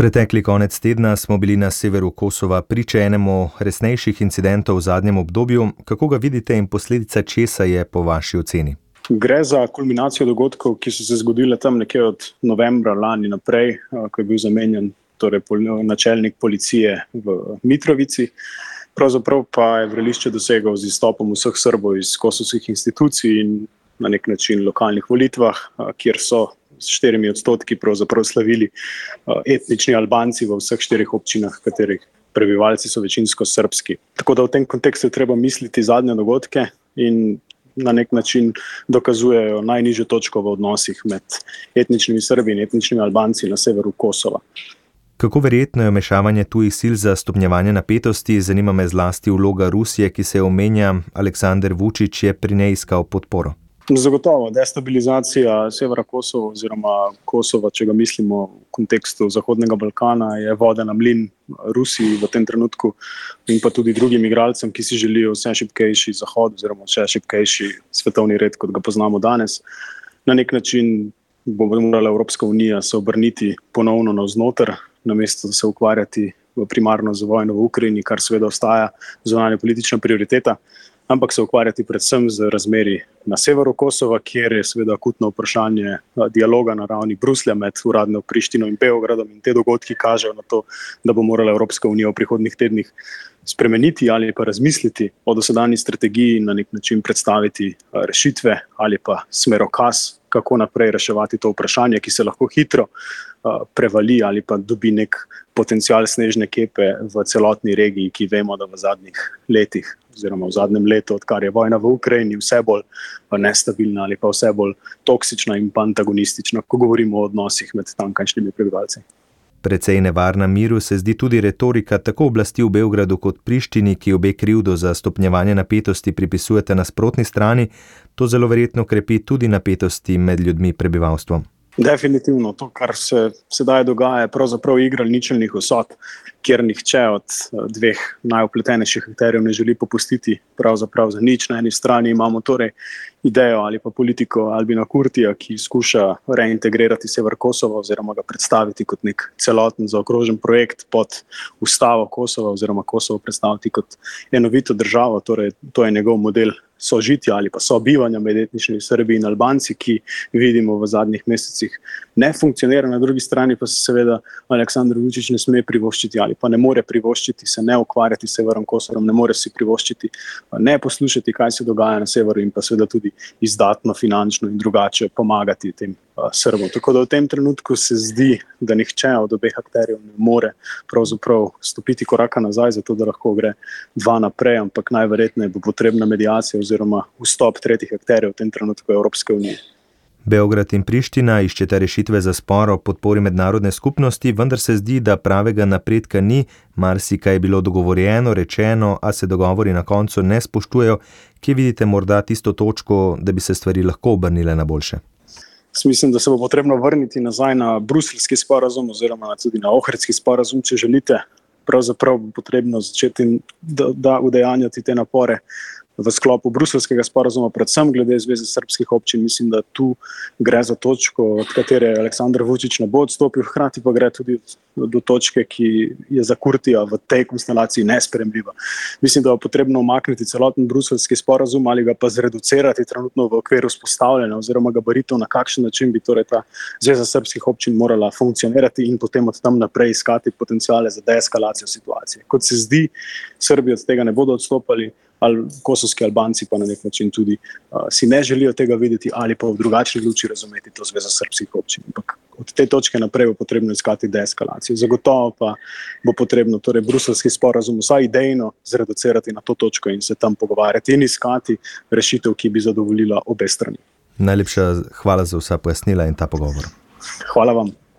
Pretekli konec tedna smo bili na severu Kosova priča enemu resnejših incidentov v zadnjem obdobju. Kako ga vidite in posledica česa je po vaši oceni? Gre za kulminacijo dogodkov, ki so se zgodile tam nekje od novembra lani naprej, ko je bil zamenjan načelnik policije v Mitrovici. Pravzaprav pa je vrelišče dosegel z izstopom vseh Srbov iz kosovskih institucij in na nek način lokalnih volitvah, kjer so s 4% pravzaprav slavili etnični Albanci v vseh 4 občinah, katerih prebivalci so večinsko srbski. Tako da v tem kontekstu treba misliti zadnje dogodke in na nek način dokazujejo najnižjo točko v odnosih med etničnimi Srbi in etničnimi Albanci na severu Kosova. Kako verjetno je vmešavanje tujih sil za stopnjevanje napetosti? Zanima me zlasti vloga Rusije, ki se omenja. Aleksandar Vučić je pri njej iskal podporo. Zagotovo, destabilizacija severa Kosova oziroma Kosova, če ga mislimo v kontekstu Zahodnega Balkana, je voda na mlin Rusiji v tem trenutku in pa tudi drugim igralcem, ki si želijo vse šibkejši Zahod oziroma vse šibkejši svetovni red, kot ga poznamo danes. Na nek način bo morala Evropska unija se obrniti ponovno navznoter, namesto da se ukvarjati primarno z vojno v Ukrajini, kar seveda ostaja zunanja politična prioriteta, ampak se ukvarjati predvsem z razmeri na severu Kosova, kjer je seveda akutno vprašanje dialoga na ravni Bruslja med uradno Prištino in Beogradom, in te dogodki kažejo na to, da bo morala Evropska unija v prihodnjih tednih spremeniti ali pa razmisliti o dosedanji strategiji in na nek način predstaviti rešitve ali pa smerokaz, kako naprej reševati to vprašanje, ki se lahko hitro prevali ali pa dobi nek potencial snežne kepe v celotni regiji, ki vemo, da v zadnjih letih oziroma v zadnjem letu, odkar je vojna v Ukrajini, vse bolj nestabilna ali pa vse bolj toksična in antagonistična, ko govorimo o odnosih med tamkajšnjimi prebivalci. Precej nevarna miru se zdi tudi retorika tako oblasti v Beogradu kot Prištini, ki obe krivdo za stopnjevanje napetosti pripisujete nasprotni strani. To zelo verjetno krepi tudi napetosti med ljudmi, prebivalstvom. Definitivno. To, kar se sedaj dogaja, je pravzaprav igra ničelnih vsot, kjer nihče od dveh najvpletenejših akterjev ne želi popustiti pravzaprav za nič. Na eni strani imamo torej idejo ali pa politiko Albina Kurtija, ki skuša reintegrirati sever Kosova oziroma ga predstaviti kot nek celoten zaokrožen projekt pod ustavo Kosova oziroma Kosovo predstaviti kot enovito državo. Torej, to je njegov model sožitja ali pa sobivanja med etničnimi Srbi in Albanci, ki vidimo v zadnjih mesecih ne funkcionira. Na drugi strani pa se seveda Aleksandar Vučić ne sme privoščiti ali pa ne more privoščiti se ne ukvarjati s severom Kosovom, ne more si privoščiti ne poslušati, kaj se dogaja na severu in pa seveda tudi izdatno finančno in drugače pomagati tem Srbom. Tako da v tem trenutku se zdi, da nihče od obeh akterjev ne more pravzaprav stopiti koraka nazaj, zato da lahko gre dva naprej, ampak najverjetneje bo potrebna mediacija oziroma vstop tretjih akterjev v tem trenutku Evropske unije. Beograd in Priština iščeta rešitve za spor o podpori mednarodne skupnosti, vendar se zdi, da pravega napredka ni. Marsikaj je bilo dogovorjeno, rečeno, a se dogovori na koncu ne spoštujejo. Kje vidite morda tisto točko, da bi se stvari lahko obrnile na boljše? Mislim, da se bo potrebno vrniti nazaj na bruseljski sporazum oziroma tudi na ohridski sporazum, če želite. Pravzaprav bo potrebno začeti udejanjati te napore v sklopu bruseljskega sporazuma, predvsem glede Zveze srbskih občin. Mislim, da tu gre za točko, od katere Aleksandar Vučić ne bo odstopil, hkrati pa gre tudi do točke, ki je za Kurtija v tej konstelaciji nesprejemljiva. Mislim, da je potrebno umakniti celoten bruseljski sporazum ali ga pa zreducirati trenutno v okviru vzpostavljanja oziroma gabaritov, na kakšen način bi torej ta Zveza srbskih občin morala funkcionirati in potem od tam naprej iskati potenciale za deeskalacijo situacije. Kot se zdi, Srbi od tega ne bodo odstopali, ali kosovski Albanci pa na nek način tudi si ne želijo tega videti ali pa v drugačni luči razumeti to Zvezo srbskih občin. Ampak od te točke naprej bo potrebno iskati deeskalacijo. Zagotovo pa bo potrebno torej bruseljski sporazum vsaj idejno zreducirati na to točko in se tam pogovarjati in iskati rešitev, ki bi zadovoljila obe strani. Najlepša hvala za vsa pojasnila in ta pogovor. Hvala vam.